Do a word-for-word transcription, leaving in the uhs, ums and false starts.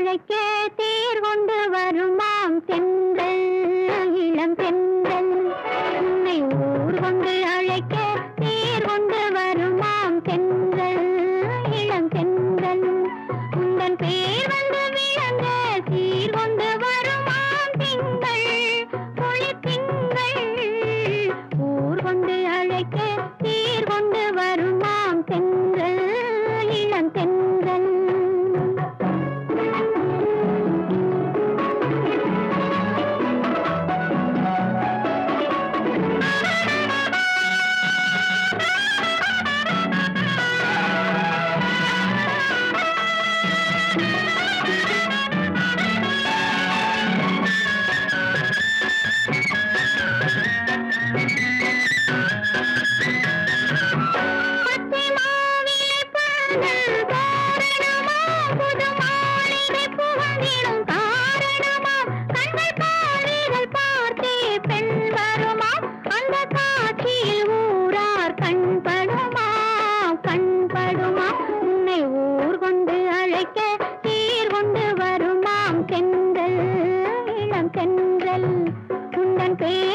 அழைக்க தேர் கொண்டு வருமாம் தென்றல், இளம் தென்றல். உன்னை ஊர் கொண்டு அழைக்க தேர் கொண்டு வருமாம் தென்றல், இளம் தென்றல். உந்தன் பேர் வந்து விளங்க சீர் கொண்டு வருமாம் திங்கள், குளிர் திங்கள். ஊர் கொண்டு அழைக்க தேர் கொண்டு வருமாம் தென்றல், இளம் தென்றல். தென்றல், இளம் தென்றல். உந்தன் பேர்